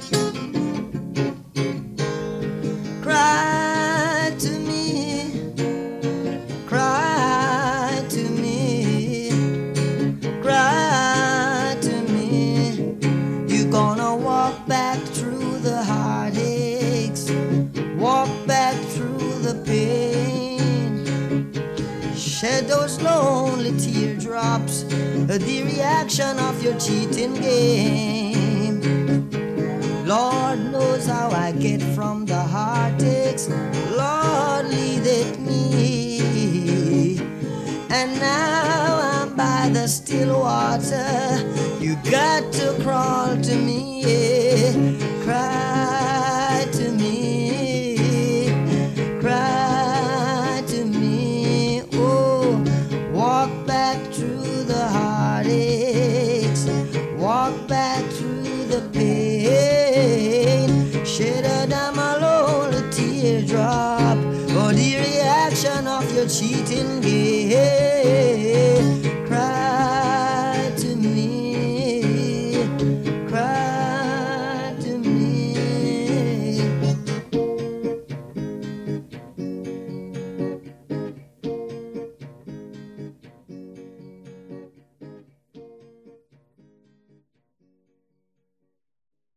Cry to me, cry to me, cry to me. You're gonna walk back through the heartaches, walk back through the pain, shed those lonely teardrops, the reaction of your cheating game. Lord knows how I get from the heartaches, Lord leadeth me. And now I'm by the still water, you got to crawl to me, cry to me, cry to me, oh, walk back through the heartaches, walk back through the pain, shed a damn a lonely teardrop, oh, the reaction of your cheating game.